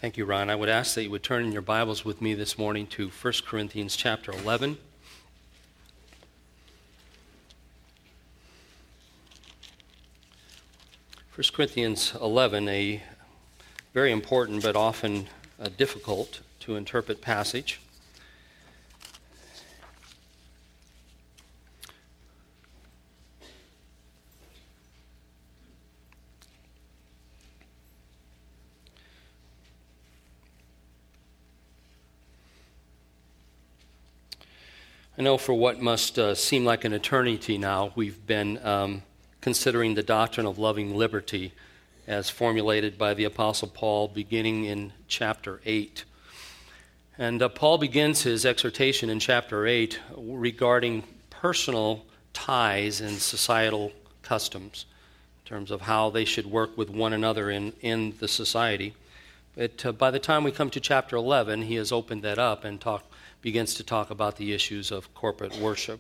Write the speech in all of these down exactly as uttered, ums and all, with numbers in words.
Thank you, Ron. I would ask that you would turn in your Bibles with me this morning to First Corinthians chapter eleven. First Corinthians eleven, a very important but often uh, difficult to interpret passage. I know for what must uh, seem like an eternity now, we've been um, considering the doctrine of loving liberty as formulated by the Apostle Paul beginning in chapter eight. And uh, Paul begins his exhortation in chapter eight regarding personal ties and societal customs in terms of how they should work with one another in, in the society. But uh, by the time we come to chapter eleven, he has opened that up and talked begins to talk about the issues of corporate worship.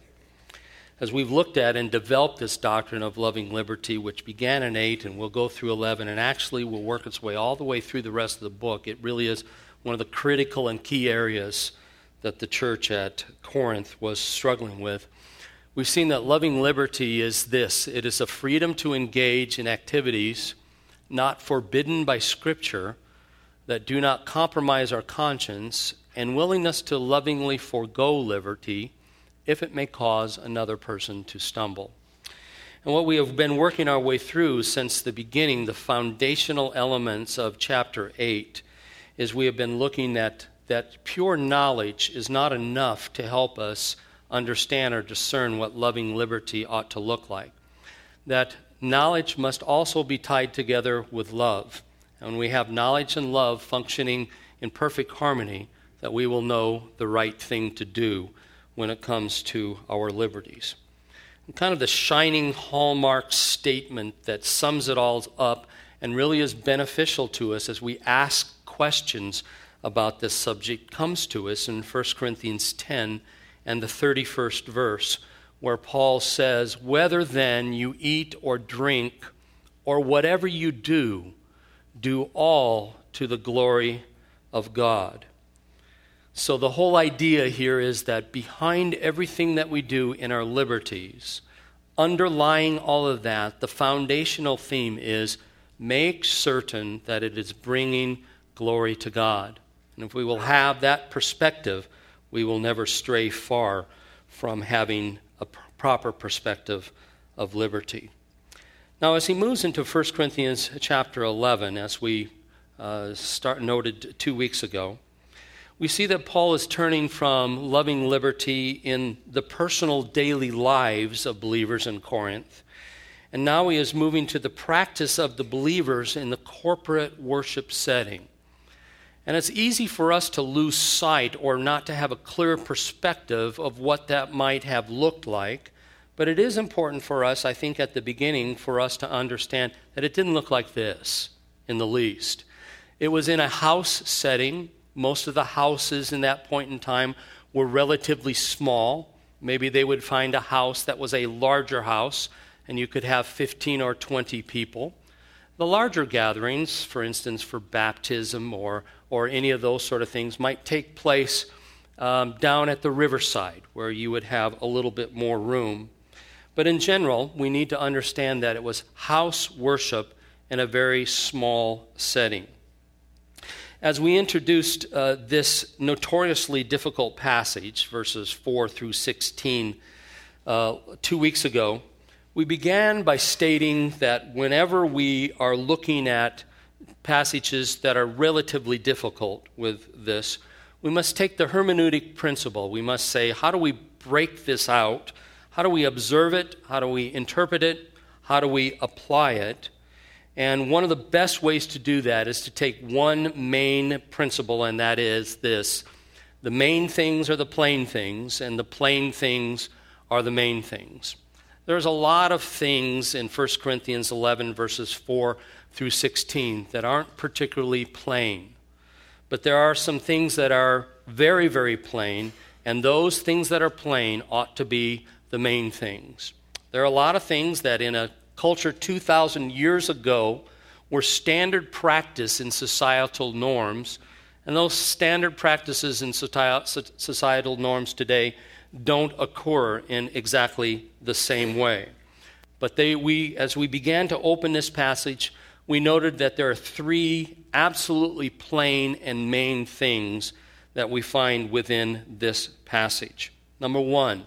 As we've looked at and developed this doctrine of loving liberty, which began in eight and will go through eleven, and actually will work its way all the way through the rest of the book, it really is one of the critical and key areas that the church at Corinth was struggling with. We've seen that loving liberty is this: it is a freedom to engage in activities not forbidden by Scripture, that do not compromise our conscience, and willingness to lovingly forego liberty if it may cause another person to stumble. And what we have been working our way through since the beginning, the foundational elements of chapter eight, is we have been looking at that pure knowledge is not enough to help us understand or discern what loving liberty ought to look like. That knowledge must also be tied together with love. And when we have knowledge and love functioning in perfect harmony, that we will know the right thing to do when it comes to our liberties. And kind of the shining hallmark statement that sums it all up and really is beneficial to us as we ask questions about this subject comes to us in First Corinthians ten and the thirty-first verse, where Paul says, "Whether then you eat or drink or whatever you do, do all to the glory of God." So the whole idea here is that behind everything that we do in our liberties, underlying all of that, the foundational theme is make certain that it is bringing glory to God. And if we will have that perspective, we will never stray far from having a proper perspective of liberty. Now, as he moves into First Corinthians chapter eleven, as we uh, start noted two weeks ago, we see that Paul is turning from loving liberty in the personal daily lives of believers in Corinth, and now he is moving to the practice of the believers in the corporate worship setting. And it's easy for us to lose sight or not to have a clear perspective of what that might have looked like, but it is important for us, I think, at the beginning for us to understand that it didn't look like this in the least. It was in a house setting. Most of the houses in that point in time were relatively small. Maybe they would find a house that was a larger house, and you could have fifteen or twenty people. The larger gatherings, for instance, for baptism or, or any of those sort of things, might take place um, down at the riverside, where you would have a little bit more room. But in general, we need to understand that it was house worship in a very small setting. As we introduced uh, this notoriously difficult passage, verses four through sixteen, uh, two weeks ago, we began by stating that whenever we are looking at passages that are relatively difficult with this, we must take the hermeneutic principle. We must say, how do we break this out? How do we observe it? How do we interpret it? How do we apply it? And one of the best ways to do that is to take one main principle, and that is this: the main things are the plain things, and the plain things are the main things. There's a lot of things in First Corinthians eleven, verses four through sixteen, that aren't particularly plain. But there are some things that are very, very plain, and those things that are plain ought to be the main things. There are a lot of things that in a culture two thousand years ago were standard practice in societal norms, and those standard practices in societal norms today don't occur in exactly the same way. But they, we, as we began to open this passage, we noted that there are three absolutely plain and main things that we find within this passage. Number one,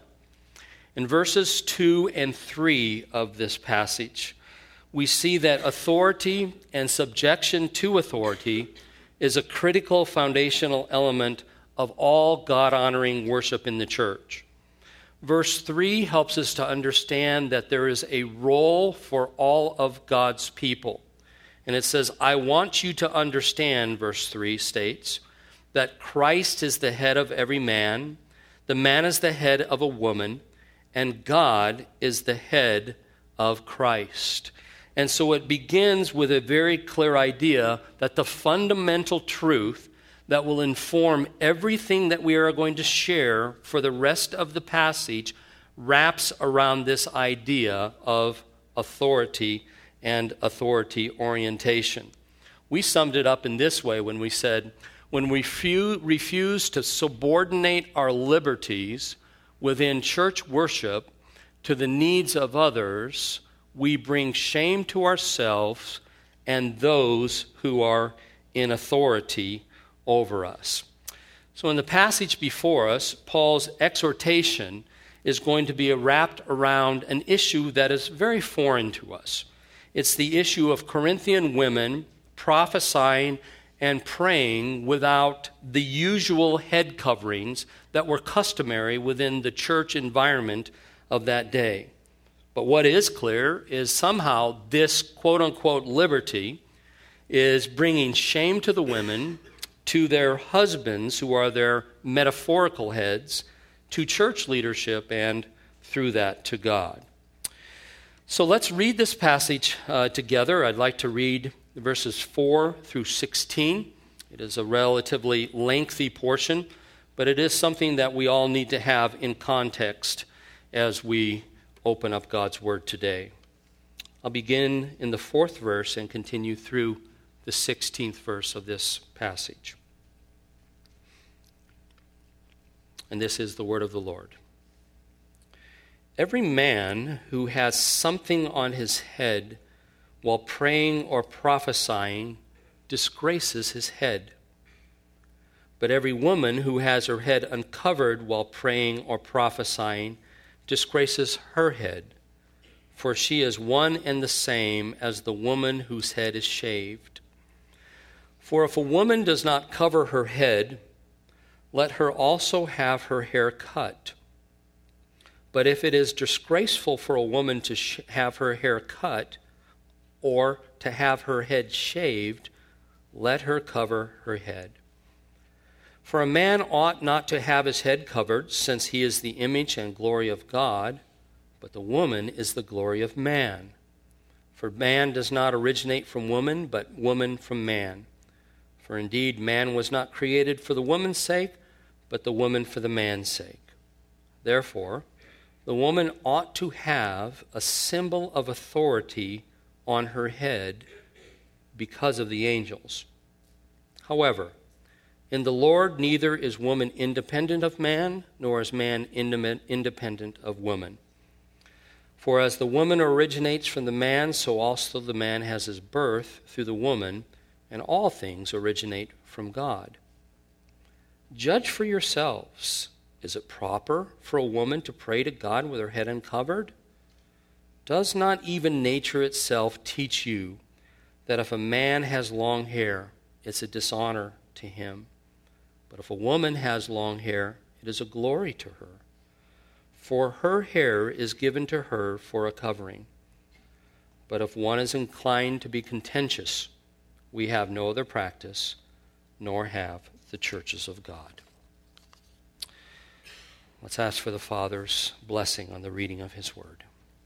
in verses two and three of this passage, we see that authority and subjection to authority is a critical foundational element of all God-honoring worship in the church. Verse three helps us to understand that there is a role for all of God's people. And it says, I want you to understand, verse three states, that Christ is the head of every man, the man is the head of a woman, and God is the head of Christ. And so it begins with a very clear idea that the fundamental truth that will inform everything that we are going to share for the rest of the passage wraps around this idea of authority and authority orientation. We summed it up in this way when we said, when we few, refuse to subordinate our liberties within church worship to the needs of others, we bring shame to ourselves and those who are in authority over us. So in the passage before us, Paul's exhortation is going to be wrapped around an issue that is very foreign to us. It's the issue of Corinthian women prophesying and praying without the usual head coverings that were customary within the church environment of that day. But what is clear is somehow this quote-unquote liberty is bringing shame to the women, to their husbands, who are their metaphorical heads, to church leadership, and through that to God. So let's read this passage uh, together. I'd like to read verses four through sixteen. It is a relatively lengthy portion, but it is something that we all need to have in context as we open up God's Word today. I'll begin in the fourth verse and continue through the sixteenth verse of this passage. And this is the word of the Lord. Every man who has something on his head while praying or prophesying disgraces his head. But every woman who has her head uncovered while praying or prophesying disgraces her head, for she is one and the same as the woman whose head is shaved. For if a woman does not cover her head, let her also have her hair cut. But if it is disgraceful for a woman to sh- have her hair cut or to have her head shaved, let her cover her head. For a man ought not to have his head covered, since he is the image and glory of God, but the woman is the glory of man. For man does not originate from woman, but woman from man. For indeed man was not created for the woman's sake, but the woman for the man's sake. Therefore, the woman ought to have a symbol of authority on her head because of the angels. However, in the Lord neither is woman independent of man, nor is man independent of woman. For as the woman originates from the man, so also the man has his birth through the woman, and all things originate from God. Judge for yourselves. Is it proper for a woman to pray to God with her head uncovered? Does not even nature itself teach you that if a man has long hair, it's a dishonor to him? But if a woman has long hair, it is a glory to her. For her hair is given to her for a covering. But if one is inclined to be contentious, we have no other practice, nor have the churches of God. Let's ask for the Father's blessing on the reading of his word.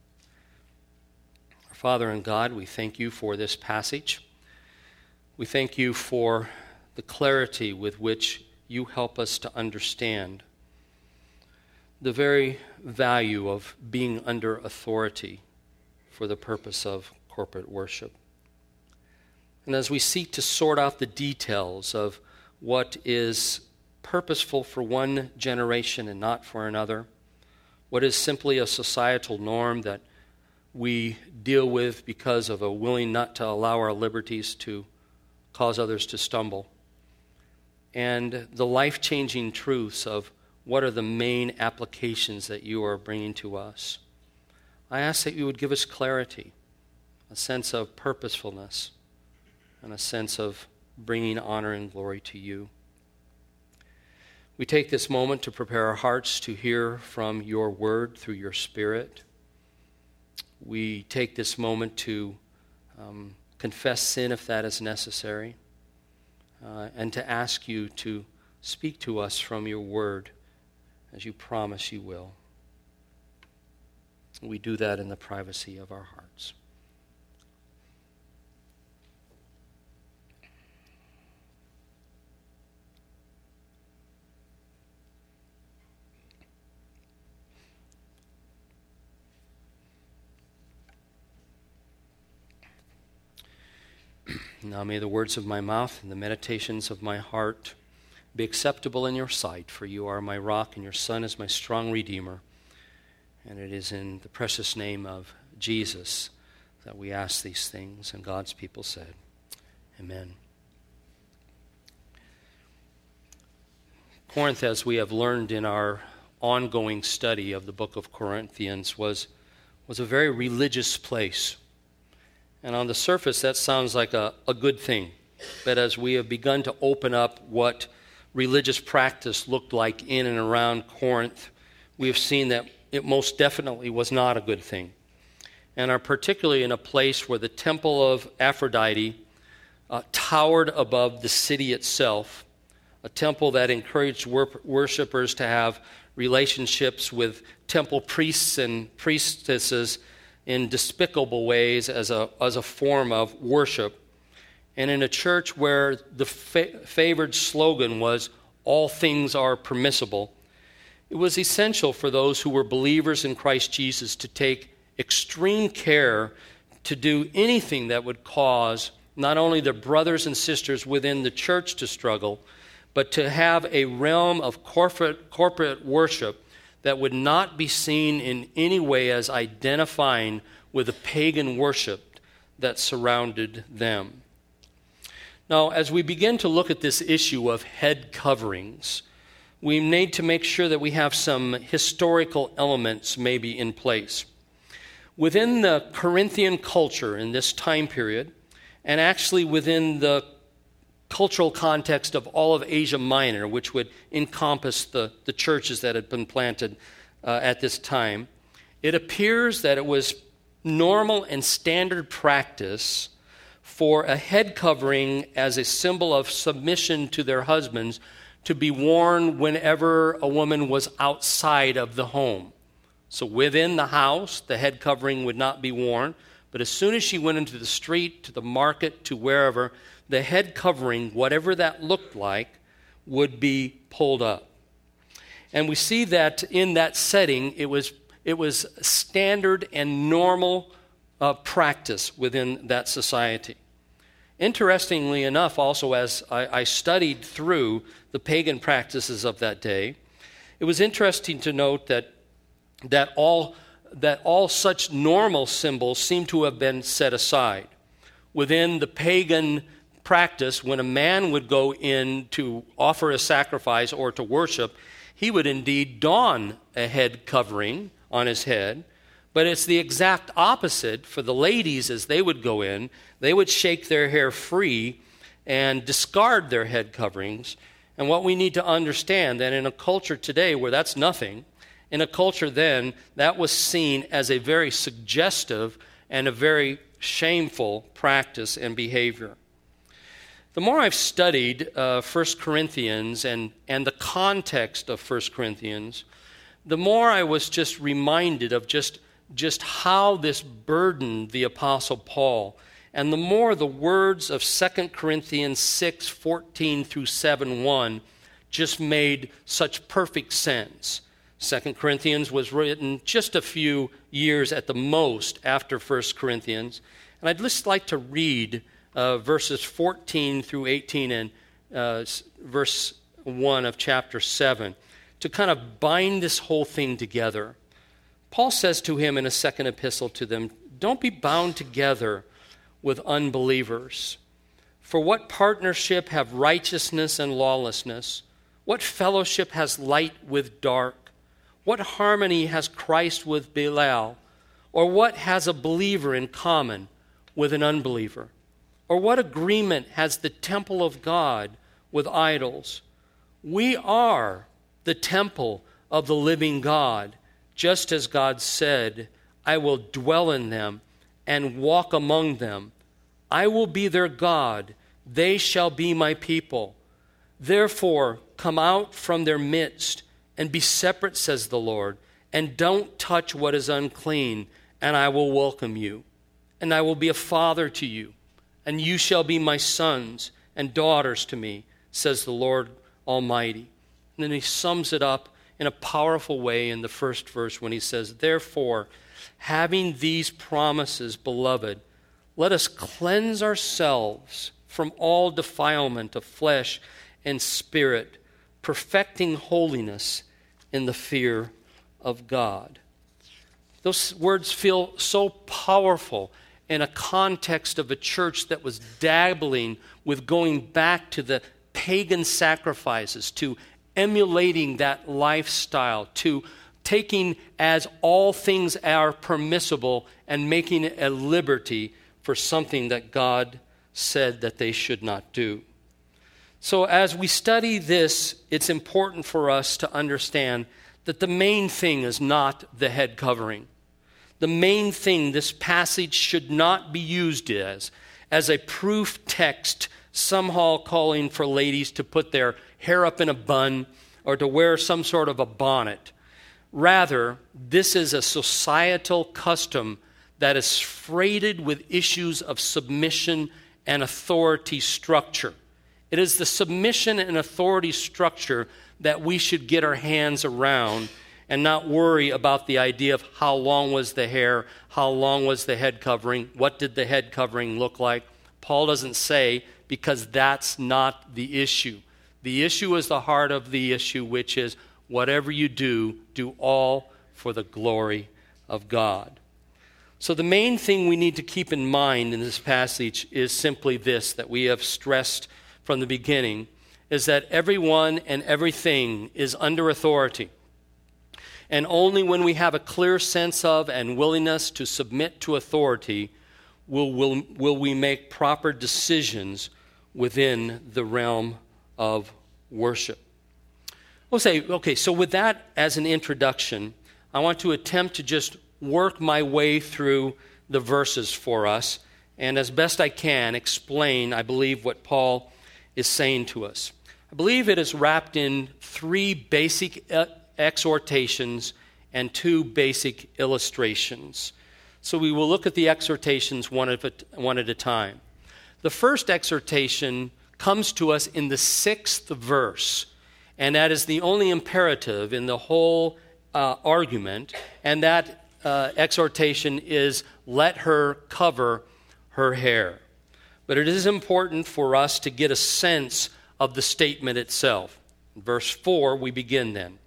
Our Father and God, we thank you for this passage. We thank you for the clarity with which you help us to understand the very value of being under authority for the purpose of corporate worship. And as we seek to sort out the details of what is purposeful for one generation and not for another, what is simply a societal norm that we deal with because of a willing not to allow our liberties to cause others to stumble, and the life-changing truths of what are the main applications that you are bringing to us. I ask that you would give us clarity, a sense of purposefulness, and a sense of bringing honor and glory to you. We take this moment to prepare our hearts to hear from your word through your Spirit. We take this moment to um, confess sin if that is necessary, uh, and to ask you to speak to us from your word as you promise you will. We do that in the privacy of our hearts. Now may the words of my mouth and the meditations of my heart be acceptable in your sight, for you are my rock and your Son is my strong Redeemer. And it is in the precious name of Jesus that we ask these things. And God's people said, Amen. Corinth, as we have learned in our ongoing study of the book of Corinthians, was, was a very religious place. And on the surface, that sounds like a, a good thing. But as we have begun to open up what religious practice looked like in and around Corinth, we have seen that it most definitely was not a good thing. And are particularly in a place where the temple of Aphrodite uh, towered above the city itself, a temple that encouraged wor- worshipers to have relationships with temple priests and priestesses in despicable ways as a, as a form of worship. And in a church where the fa- favored slogan was, all things are permissible, it was essential for those who were believers in Christ Jesus to take extreme care to do anything that would cause not only their brothers and sisters within the church to struggle, but to have a realm of corporate, corporate worship that would not be seen in any way as identifying with the pagan worship that surrounded them. Now, as we begin to look at this issue of head coverings, we need to make sure that we have some historical elements maybe in place. Within the Corinthian culture in this time period, and actually within the cultural context of all of Asia Minor, which would encompass the, the churches that had been planted uh, at this time, it appears that it was normal and standard practice for a head covering as a symbol of submission to their husbands to be worn whenever a woman was outside of the home. So within the house, the head covering would not be worn, but as soon as she went into the street, to the market, to wherever, the head covering, whatever that looked like, would be pulled up. And we see that in that setting, it was it was standard and normal uh, practice within that society. Interestingly enough, also as I, I studied through the pagan practices of that day, it was interesting to note that that all that all such normal symbols seem to have been set aside. Within the pagan practice, when a man would go in to offer a sacrifice or to worship, he would indeed don a head covering on his head. But it's the exact opposite for the ladies. As they would go in, they would shake their hair free and discard their head coverings. And what we need to understand, that in a culture today where that's nothing, in a culture then, that was seen as a very suggestive and a very shameful practice and behavior. The more I've studied uh, First Corinthians and, and the context of First Corinthians, the more I was just reminded of just, just how this burdened the Apostle Paul, and the more the words of Second Corinthians six fourteen through seven one just made such perfect sense. Second Corinthians was written just a few years at the most after First Corinthians, and I'd just like to read uh, verses fourteen through eighteen and uh, verse one of chapter seven, to kind of bind this whole thing together. Paul says to him in a second epistle to them, don't be bound together with unbelievers. For what partnership have righteousness and lawlessness? What fellowship has light with dark? What harmony has Christ with Belial? Or what has a believer in common with an unbeliever? Or what agreement has the temple of God with idols? We are the temple of the living God, just as God said, I will dwell in them and walk among them. I will be their God. They shall be my people. Therefore, come out from their midst and be separate, says the Lord, and don't touch what is unclean, and I will welcome you. And I will be a father to you, and you shall be my sons and daughters to me, says the Lord Almighty. And then he sums it up in a powerful way in the first verse when he says, therefore, having these promises, beloved, let us cleanse ourselves from all defilement of flesh and spirit, perfecting holiness in the fear of God. Those words feel so powerful in a context of a church that was dabbling with going back to the pagan sacrifices, to emulating that lifestyle, to taking as all things are permissible and making it a liberty for something that God said that they should not do. So as we study this, it's important for us to understand that the main thing is not the head covering. The main thing this passage should not be used as, as a proof text, somehow calling for ladies to put their hair up in a bun or to wear some sort of a bonnet. Rather, this is a societal custom that is freighted with issues of submission and authority structure. It is the submission and authority structure that we should get our hands around and not worry about the idea of how long was the hair, how long was the head covering, what did the head covering look like. Paul doesn't say, because that's not the issue. The issue is the heart of the issue, which is whatever you do, do all for the glory of God. So the main thing we need to keep in mind in this passage is simply this, that we have stressed from the beginning, is that everyone and everything is under authority. And only when we have a clear sense of and willingness to submit to authority will, will, will we make proper decisions within the realm of worship. We'll say, okay, so with that as an introduction, I want to attempt to just work my way through the verses for us and as best I can explain, I believe, what Paul is saying to us. I believe it is wrapped in three basic exhortations and two basic illustrations. So we will look at the exhortations one at a, one at a time. The first exhortation comes to us in the sixth verse, and that is the only imperative in the whole uh, argument, and that uh, exhortation is, let her cover her hair. But it is important for us to get a sense of the statement itself. In verse four, we begin then.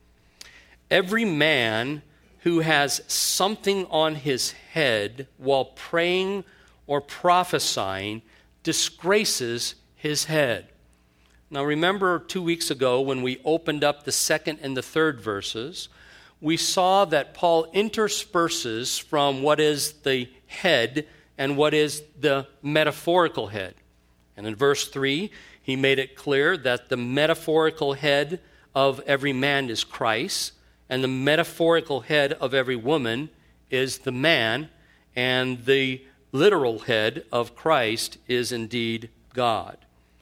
Every man who has something on his head while praying or prophesying disgraces his head. Now remember two weeks ago when we opened up the second and the third verses, we saw that Paul intersperses from what is the head and what is the metaphorical head. And in verse three, he made it clear that the metaphorical head of every man is Christ, and the metaphorical head of every woman is the man, and the literal head of Christ is indeed God.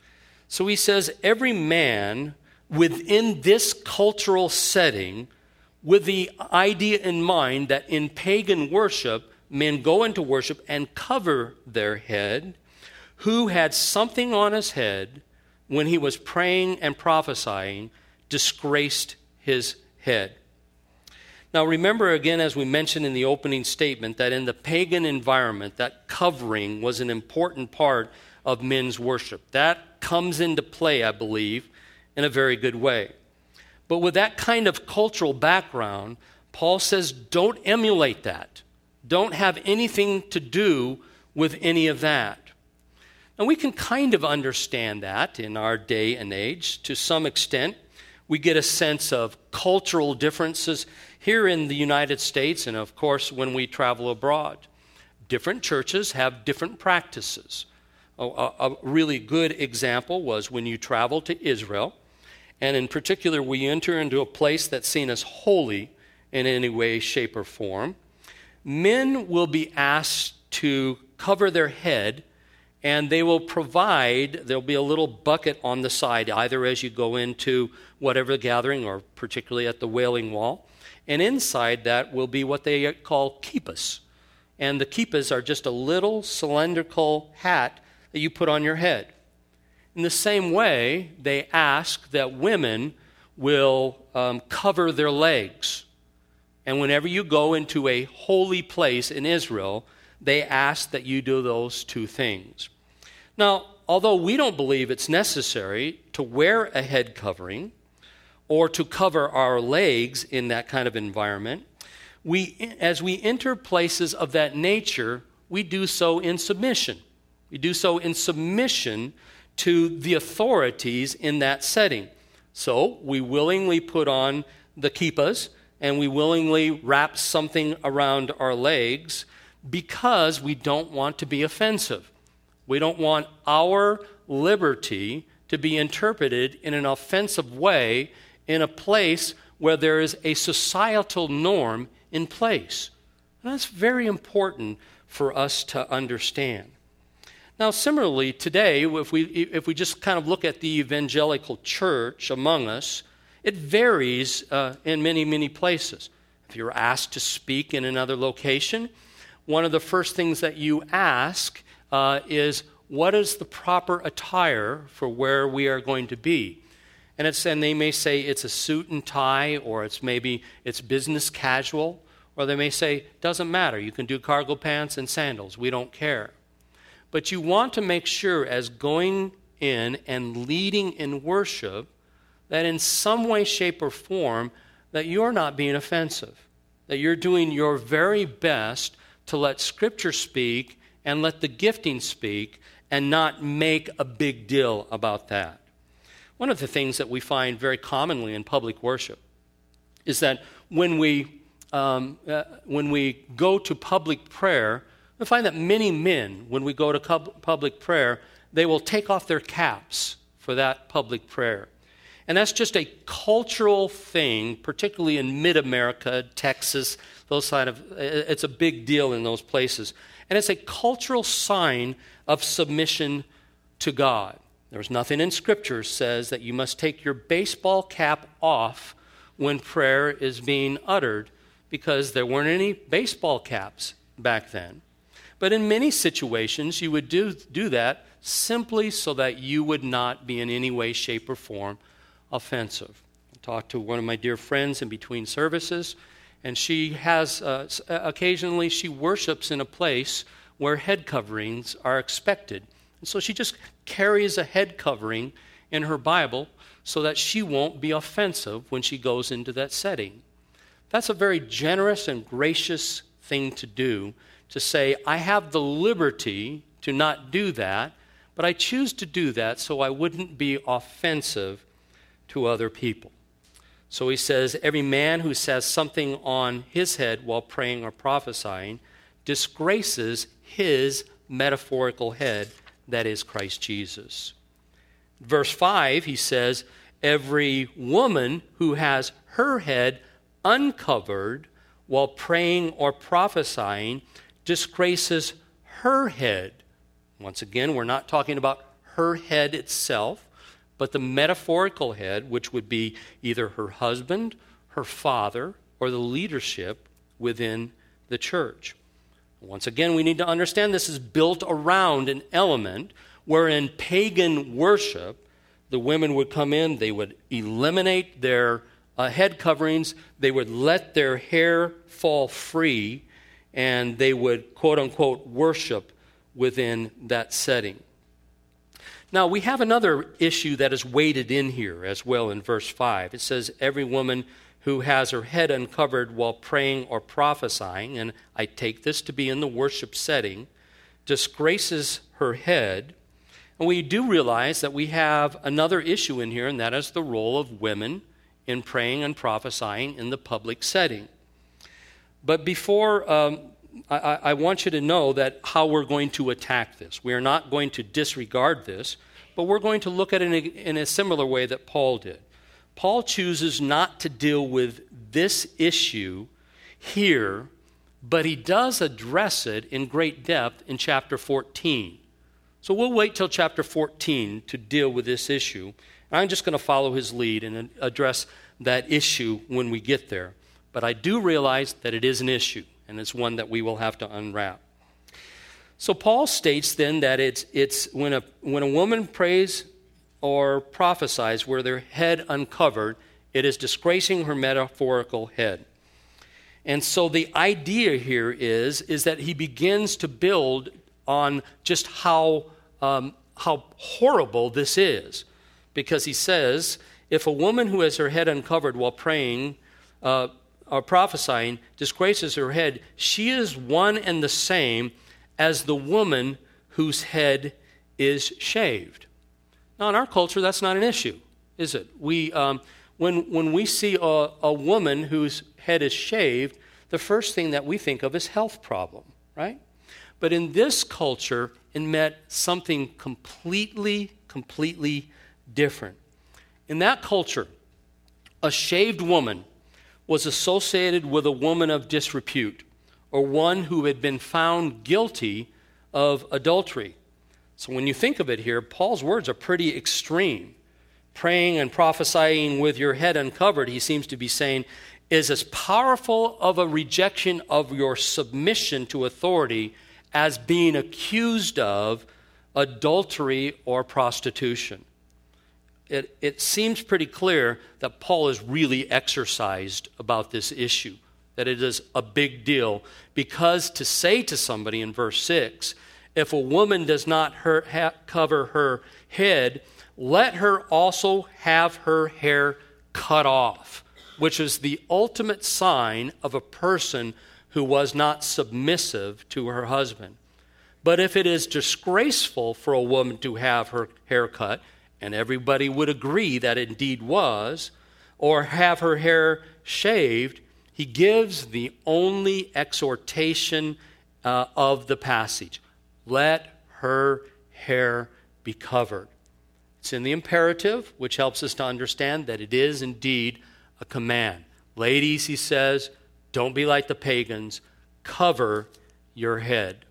So he says every man within this cultural setting, with the idea in mind that in pagan worship, men go into worship and cover their head, who had something on his head when he was praying and prophesying, disgraced his head. Now remember again, as we mentioned in the opening statement, that in the pagan environment, that covering was an important part of men's worship. That comes into play, I believe, in a very good way. But with that kind of cultural background, Paul says, don't emulate that. Don't have anything to do with any of that. And we can kind of understand that in our day and age to some extent. We get a sense of cultural differences here in the United States and, of course, when we travel abroad. Different churches have different practices. A, a, a really good example was when you travel to Israel, and in particular, we enter into a place that's seen as holy in any way, shape, or form. Men will be asked to cover their head, and they will provide, there'll be a little bucket on the side, either as you go into whatever gathering or particularly at the Wailing Wall. And inside that will be what they call kippahs. And the kippahs are just a little cylindrical hat that you put on your head. In the same way, they ask that women will um, cover their legs. And whenever you go into a holy place in Israel, they ask that you do those two things. Now, although we don't believe it's necessary to wear a head covering or to cover our legs in that kind of environment, we, as we enter places of that nature, we do so in submission. We do so in submission to the authorities in that setting. So we willingly put on the kippahs and we willingly wrap something around our legs because we don't want to be offensive. We don't want our liberty to be interpreted in an offensive way in a place where there is a societal norm in place. And that's very important for us to understand. Now, similarly, today, if we if we just kind of look at the evangelical church among us, it varies uh, in many, many places. If you're asked to speak in another location, one of the first things that you ask uh, is, what is the proper attire for where we are going to be? And it's and they may say it's a suit and tie, or it's maybe it's business casual, or they may say, doesn't matter, you can do cargo pants and sandals, we don't care. But you want to make sure as going in and leading in worship that in some way, shape, or form that you're not being offensive, that you're doing your very best to let Scripture speak and let the gifting speak and not make a big deal about that. One of the things that we find very commonly in public worship is that when we, um, uh, when we go to public prayer, we find that many men, when we go to public prayer, they will take off their caps for that public prayer. And that's just a cultural thing, particularly in mid-America, Texas, those side of, it's a big deal in those places. And it's a cultural sign of submission to God. There's nothing in Scripture says that you must take your baseball cap off when prayer is being uttered, because there weren't any baseball caps back then. But in many situations, you would do, do that simply so that you would not be in any way, shape, or form offensive. I talked to one of my dear friends in between services, and she has, uh, occasionally she worships in a place where head coverings are expected. And so she just carries a head covering in her Bible so that she won't be offensive when she goes into that setting. That's a very generous and gracious thing to do, to say, I have the liberty to not do that, but I choose to do that so I wouldn't be offensive to other people. So he says, every man who says something on his head while praying or prophesying disgraces his metaphorical head, that is Christ Jesus. Verse five, he says, every woman who has her head uncovered while praying or prophesying disgraces her head. Once again, we're not talking about her head itself, but the metaphorical head, which would be either her husband, her father, or the leadership within the church. Once again, we need to understand this is built around an element where in pagan worship, the women would come in, they would eliminate their uh, head coverings, they would let their hair fall free, and they would, quote-unquote, worship within that setting. Now, we have another issue that is weighted in here as well in verse five. It says, every woman who has her head uncovered while praying or prophesying, and I take this to be in the worship setting, disgraces her head. And we do realize that we have another issue in here, and that is the role of women in praying and prophesying in the public setting. But before, um, I, I want you to know that how we're going to attack this. We are not going to disregard this, but we're going to look at it in a, in a similar way that Paul did. Paul chooses not to deal with this issue here, but he does address it in great depth in chapter fourteen. So we'll wait till chapter fourteen to deal with this issue. I'm just going to follow his lead and address that issue when we get there. But I do realize that it is an issue, and it's one that we will have to unwrap. So Paul states then that it's it's when a when a woman prays or prophesies with their head uncovered, it is disgracing her metaphorical head. And so the idea here is, is that he begins to build on just how um, how horrible this is. Because he says, if a woman who has her head uncovered while praying uh, or prophesying disgraces her head, she is one and the same as the woman whose head is shaved. Now, in our culture, that's not an issue, is it? We, um, when, when we see a, a woman whose head is shaved, the first thing that we think of is health problem, right? But in this culture, it meant something completely, completely different. In that culture, a shaved woman was associated with a woman of disrepute, or one who had been found guilty of adultery. So when you think of it here, Paul's words are pretty extreme. Praying and prophesying with your head uncovered, he seems to be saying, is as powerful of a rejection of your submission to authority as being accused of adultery or prostitution. It, it seems pretty clear that Paul is really exercised about this issue, that it is a big deal, because to say to somebody in verse six, if a woman does not her, ha, cover her head, let her also have her hair cut off, which is the ultimate sign of a person who was not submissive to her husband. But if it is disgraceful for a woman to have her hair cut, and everybody would agree that it indeed was, or have her hair shaved, he gives the only exhortation uh, of the passage. Let her hair be covered. It's in the imperative, which helps us to understand that it is indeed a command. Ladies, he says, don't be like the pagans. Cover your head.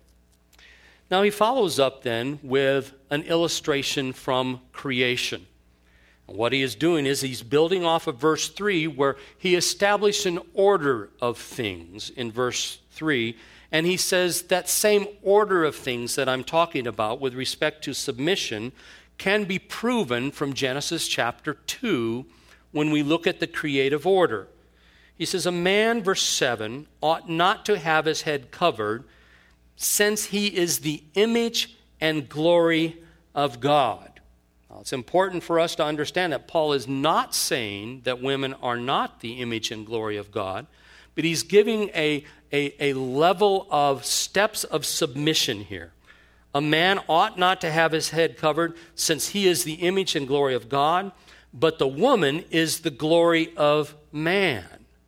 Now he follows up then with an illustration from creation. And what he is doing is he's building off of verse three, where he established an order of things in verse three. And he says that same order of things that I'm talking about with respect to submission can be proven from Genesis chapter two when we look at the creative order. He says, a man, verse seven, ought not to have his head covered, since he is the image and glory of God. Now, it's important for us to understand that Paul is not saying that women are not the image and glory of God, but he's giving a, a, a level of steps of submission here. A man ought not to have his head covered, since he is the image and glory of God, but the woman is the glory of man.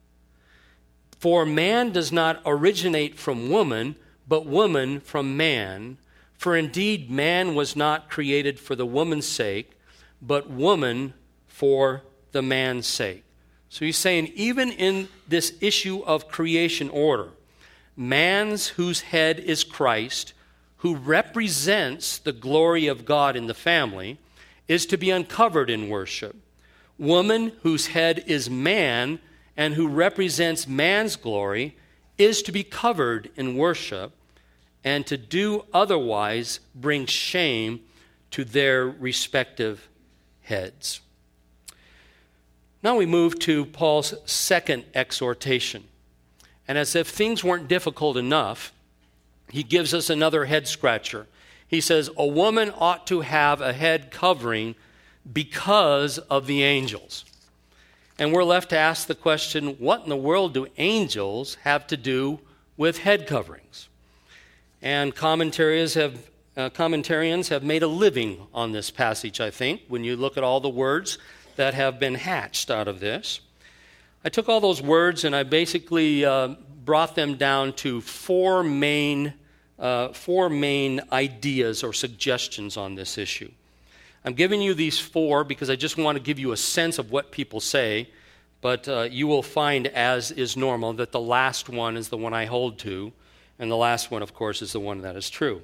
For man does not originate from woman, but woman from man. For indeed man was not created for the woman's sake, but woman for the man's sake. So he's saying even in this issue of creation order, man's whose head is Christ, who represents the glory of God in the family, is to be uncovered in worship. Woman whose head is man and who represents man's glory is to be covered in worship, and to do otherwise brings shame to their respective heads. Now we move to Paul's second exhortation. And as if things weren't difficult enough, he gives us another head scratcher. He says, a woman ought to have a head covering because of the angels. And we're left to ask the question, what in the world do angels have to do with head coverings? And commentaries have, uh, commentarians have made a living on this passage, I think, when you look at all the words that have been hatched out of this. I took all those words and I basically uh, brought them down to four main, uh, four main ideas or suggestions on this issue. I'm giving you these four because I just want to give you a sense of what people say, but uh, you will find, as is normal, that the last one is the one I hold to, and the last one, of course, is the one that is true.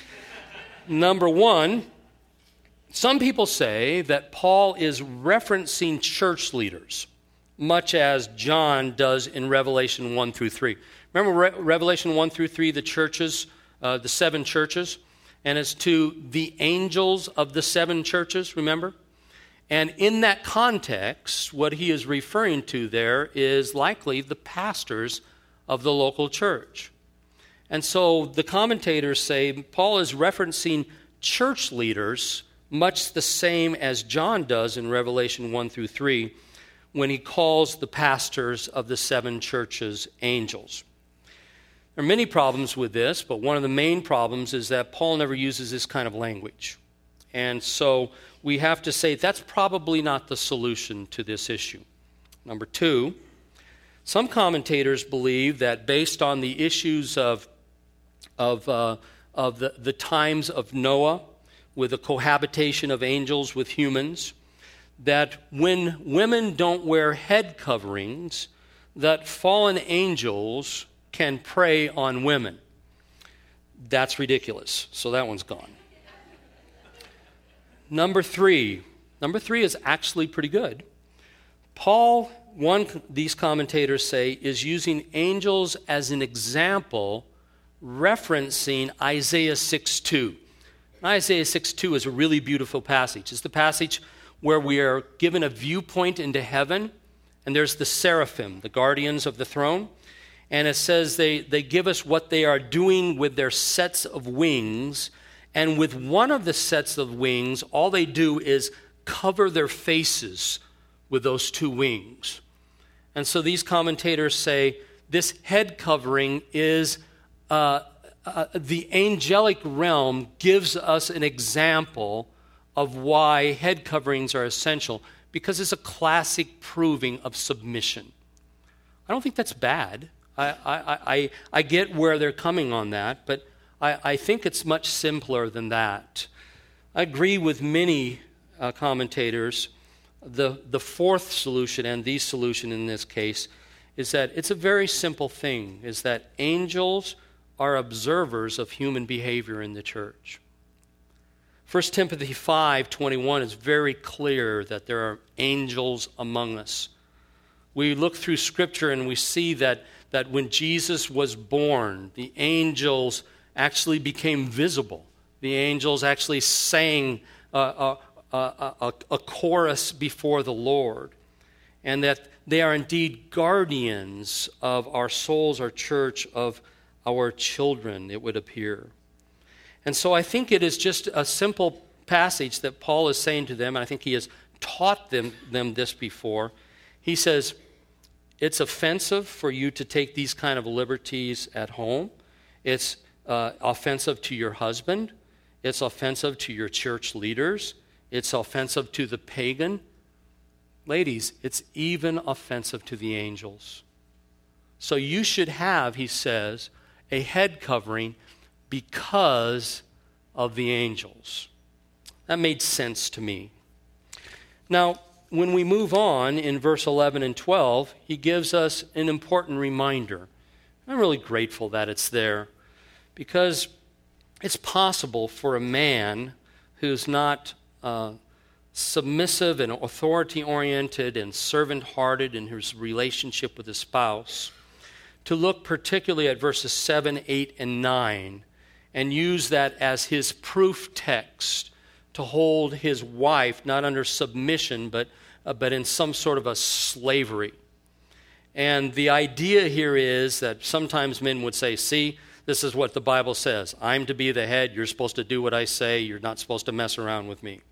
Number one, some people say that Paul is referencing church leaders, much as John does in Revelation one through three. Remember Re- Revelation one through three, the churches, uh, the seven churches? And it's to the angels of the seven churches, remember? And in that context, what he is referring to there is likely the pastors of the local church. And so the commentators say Paul is referencing church leaders much the same as John does in Revelation one through three when he calls the pastors of the seven churches angels. There are many problems with this, but one of the main problems is that Paul never uses this kind of language. And so we have to say that's probably not the solution to this issue. Number two, some commentators believe that based on the issues of, of, uh, of the, the times of Noah, with the cohabitation of angels with humans, that when women don't wear head coverings, that fallen angels can prey on women. That's ridiculous. So that one's gone. Number three. Number three is actually pretty good. Paul, one these commentators say, is using angels as an example, referencing Isaiah six two. Isaiah six two is a really beautiful passage. It's the passage where we are given a viewpoint into heaven, and there's the seraphim, the guardians of the throne. And it says they, they give us what they are doing with their sets of wings. And with one of the sets of wings, all they do is cover their faces with those two wings. And so these commentators say this head covering is uh, uh, the angelic realm gives us an example of why head coverings are essential, because it's a classic proving of submission. I don't think that's bad. I, I, I, I get where they're coming on that, but I, I think it's much simpler than that. I agree with many uh, commentators. The, the fourth solution, and the solution in this case, is that it's a very simple thing, is that angels are observers of human behavior in the church. First Timothy five twenty-one is very clear that there are angels among us. We look through Scripture and we see that that when Jesus was born, the angels actually became visible. The angels actually sang a, a, a, a chorus before the Lord. And that they are indeed guardians of our souls, our church, of our children, it would appear. And so I think it is just a simple passage that Paul is saying to them, and I think he has taught them, them this before. He says, it's offensive for you to take these kind of liberties at home. It's uh, offensive to your husband. It's offensive to your church leaders. It's offensive to the pagan. Ladies, it's even offensive to the angels. So you should have, he says, a head covering because of the angels. That made sense to me. Now, when we move on in verse eleven and twelve, he gives us an important reminder. I'm really grateful that it's there, because it's possible for a man who's not uh, submissive and authority-oriented and servant-hearted in his relationship with his spouse to look particularly at verses seven, eight, and nine and use that as his proof text to hold his wife not under submission but uh, but in some sort of a slavery. And the idea here is that sometimes men would say, see, This is what the Bible says. I'm to be the head. You're supposed to do what I say. You're not supposed to mess around with me.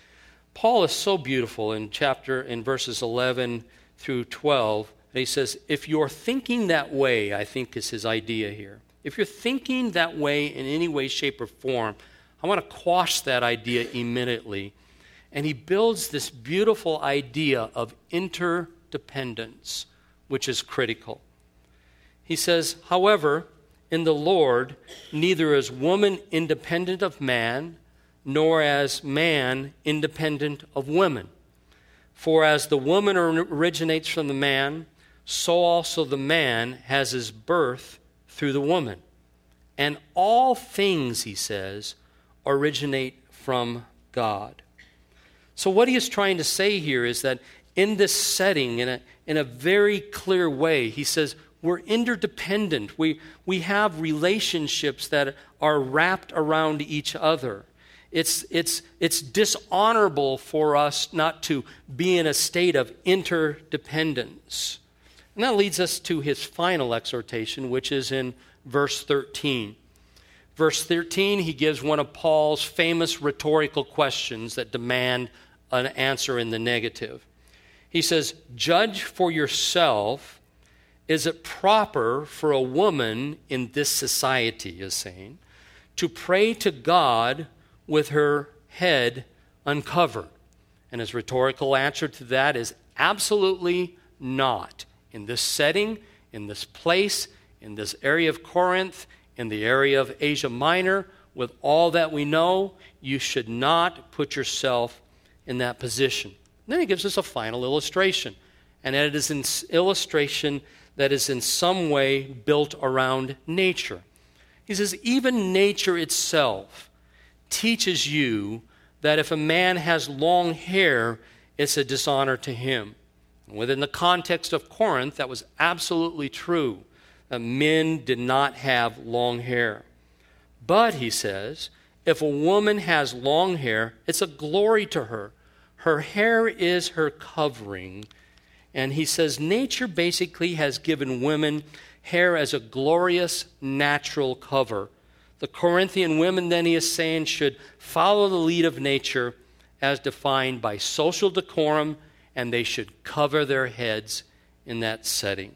Paul is so beautiful in chapter, in verses eleven through twelve. He says, if you're thinking that way, I think is his idea here. If you're thinking that way in any way, shape, or form, I want to quash that idea immediately. And he builds this beautiful idea of interdependence, which is critical. He says, however, in the Lord, neither is woman independent of man, nor as man independent of woman. For as the woman originates from the man, so also the man has his birth through the woman. And all things, he says, originate from God. So what he is trying to say here is that in this setting, in a, in a very clear way, he says, we're interdependent. We, we have relationships that are wrapped around each other. It's, it's, it's dishonorable for us not to be in a state of interdependence. And that leads us to his final exhortation, which is in verse thirteen. Verse thirteen, he gives one of Paul's famous rhetorical questions that demand an answer in the negative. He says, judge for yourself, is it proper for a woman in this society, he is saying, to pray to God with her head uncovered? And his rhetorical answer to that is absolutely not. In this setting, in this place, in this area of Corinth, in the area of Asia Minor, with all that we know, you should not put yourself in that position. And then he gives us a final illustration. And it is an illustration that is in some way built around nature. He says, even nature itself teaches you that if a man has long hair, it's a dishonor to him. Within the context of Corinth, that was absolutely true. That men did not have long hair. But, he says, if a woman has long hair, it's a glory to her. Her hair is her covering. And he says nature basically has given women hair as a glorious natural cover. The Corinthian women, then he is saying, should follow the lead of nature as defined by social decorum, and they should cover their heads in that setting.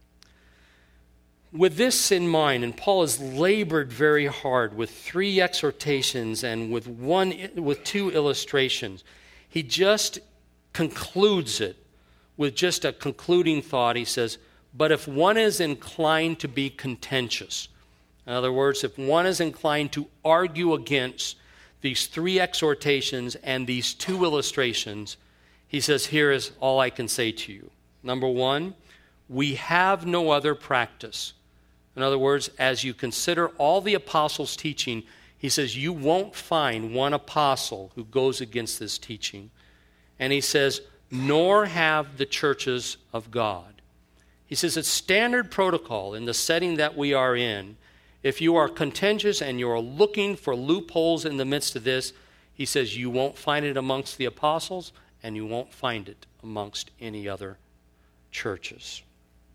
With this in mind, and Paul has labored very hard with three exhortations and with one, with two illustrations, he just concludes it with just a concluding thought. He says, but if one is inclined to be contentious, in other words, if one is inclined to argue against these three exhortations and these two illustrations, he says, here is all I can say to you. Number one, we have no other practice. In other words, as you consider all the apostles' teaching, he says, you won't find one apostle who goes against this teaching. And he says, nor have the churches of God. He says it's standard protocol in the setting that we are in. If you are contentious and you are looking for loopholes in the midst of this, he says you won't find it amongst the apostles and you won't find it amongst any other churches.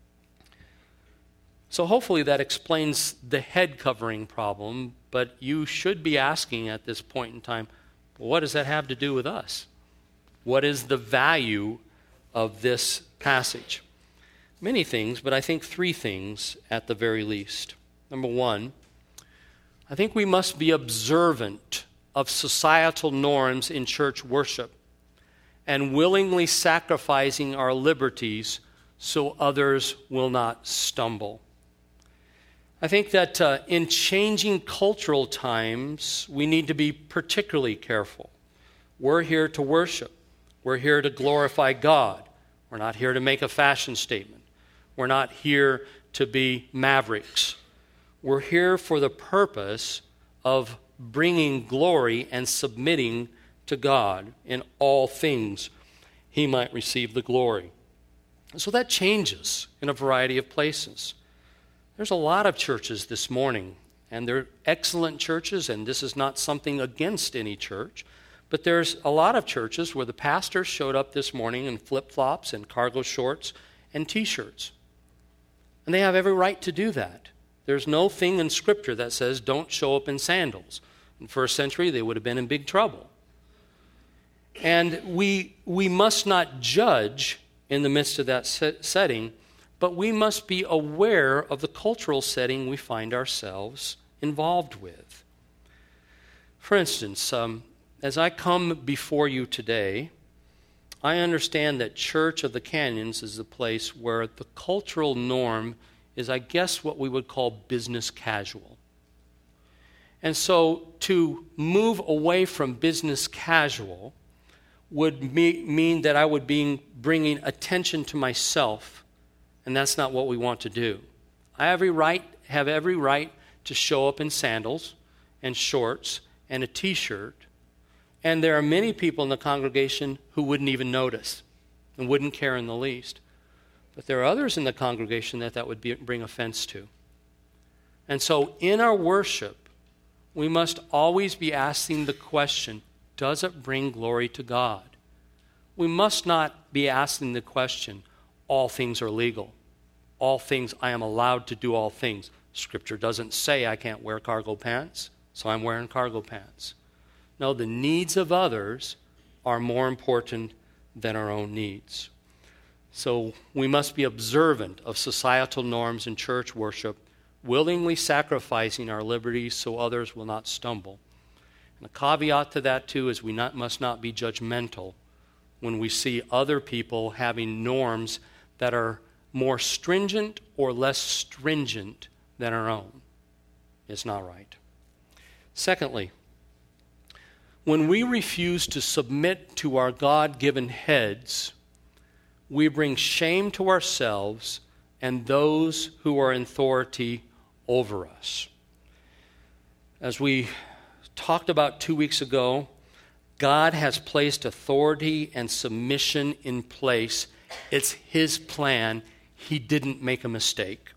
So hopefully that explains the head covering problem, but you should be asking at this point in time, well, what does that have to do with us? What is the value of this passage? Many things, but I think three things at the very least. Number one, I think we must be observant of societal norms in church worship and willingly sacrificing our liberties so others will not stumble. I think that uh, in changing cultural times, we need to be particularly careful. We're here to worship. We're here to glorify God. We're not here to make a fashion statement. We're not here to be mavericks. We're here for the purpose of bringing glory and submitting to God in all things. He might receive the glory. So that changes in a variety of places. There's a lot of churches this morning, and they're excellent churches, and this is not something against any church, but there's a lot of churches where the pastor showed up this morning in flip-flops and cargo shorts and T-shirts. And they have every right to do that. There's no thing in Scripture that says don't show up in sandals. In the first century, they would have been in big trouble. And we, we must not judge in the midst of that set, setting, but we must be aware of the cultural setting we find ourselves involved with. For instance, um, as I come before you today, I understand that Church of the Canyons is the place where the cultural norm is, I guess, what we would call business casual. And so to move away from business casual would me- mean that I would be bringing attention to myself, and that's not what we want to do. I have every right, have every right to show up in sandals and shorts and a t-shirt, and there are many people in the congregation who wouldn't even notice and wouldn't care in the least. But there are others in the congregation that that would be, bring offense to. And so in our worship, we must always be asking the question, does it bring glory to God? We must not be asking the question, all things are legal. All things, I am allowed to do all things. Scripture doesn't say I can't wear cargo pants, so I'm wearing cargo pants. No, the needs of others are more important than our own needs. So we must be observant of societal norms in church worship, willingly sacrificing our liberties so others will not stumble. And a caveat to that, too, is we not, must not be judgmental when we see other people having norms that are more stringent or less stringent than our own. It's not right. Secondly, when we refuse to submit to our God-given heads, we bring shame to ourselves and those who are in authority over us. As we talked about two weeks ago, God has placed authority and submission in place. It's His plan. He didn't make a mistake.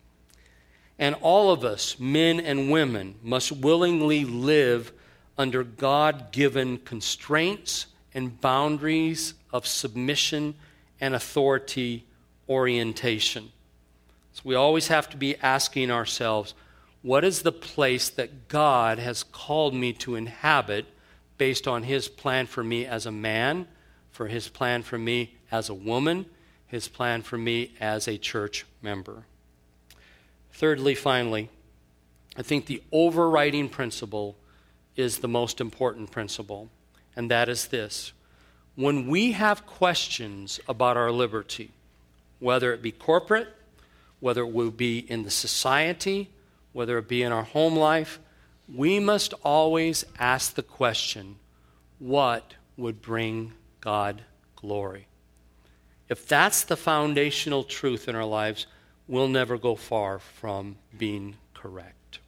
And all of us, men and women, must willingly live under God-given constraints and boundaries of submission and authority orientation. So we always have to be asking ourselves, what is the place that God has called me to inhabit based on His plan for me as a man, for His plan for me as a woman, His plan for me as a church member? Thirdly, finally, I think the overriding principle is the most important principle, and that is this. When we have questions about our liberty, whether it be corporate, whether it will be in the society, whether it be in our home life, we must always ask the question, what would bring God glory? If that's the foundational truth in our lives, we'll never go far from being correct.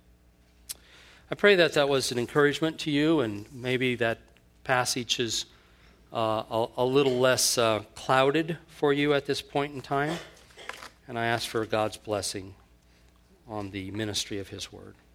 I pray that that was an encouragement to you, and maybe that passage is uh, a, a little less uh, clouded for you at this point in time. And I ask for God's blessing on the ministry of His Word.